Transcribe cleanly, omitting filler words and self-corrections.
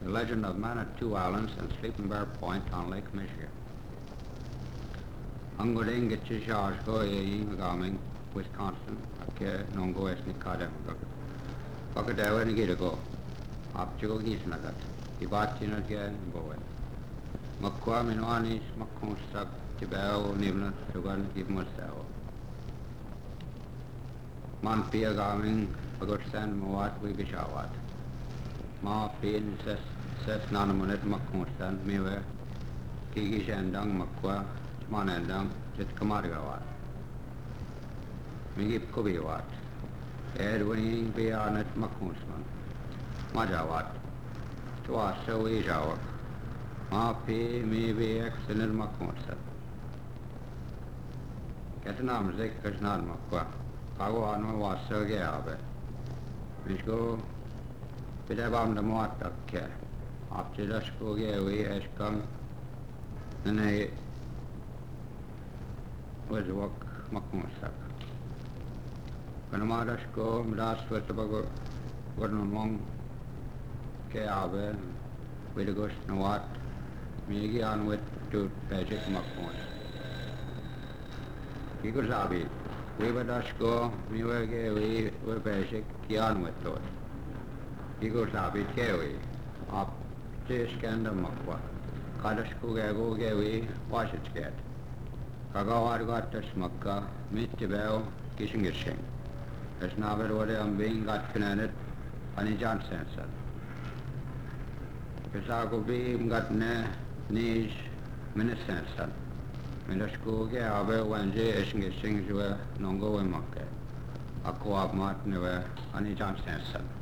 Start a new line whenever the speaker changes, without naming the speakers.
The Legend of Manitou Islands and Sleeping Bear Point on Lake Michigan. Angoding getche Shashko Gaming, Wisconsin, Ake Nongo Esnikadem. Pakadewa Nigidago, Apcho Gisnagat, Ibatin again, Bowen. Makwa Minuanis, Makonsak, Tibao, Niblan, Sugan, Gibmosao. Manpia Gaming, Pagotsan, Moat, Wigishawat. Ma Pin ses Nanamonet Makonsan, Miwe, Kigish and Dung Makwa, Manendang, Jet Kamargawat. Migip Kubiwat. Edwin Bianet Makunsman. Majawat. Tuaso Ijawak. Ma P. Mi Vx in el Makunsa. Ketanam Zikas Nan Makwa. Paguano was so gabe. Mishgo Bidabam the Moatak. After the school we Eshkam. And I was walk Makunsak. Kanamadasko, Mdas Wetabago, Gordon Kabe, Widagos Nawat, Migi on with to Pajik Makon. Gigosabi, Wibadasko, Miwage, we were Pajik, Kian with those. Gigosabi, Kewi, up Tiskanda Makwa, Kadasko Gago Gawi, Washington. Kagawar got the Smakka, Mitibel, Kissingishing. As navel what I'm being got connected, and Johnson. Pisago beam got ne, knees, Minnesenson. Minasco Gabe, when Jay Ishing, Nongo and Monkey. A co op martin, and Johnson.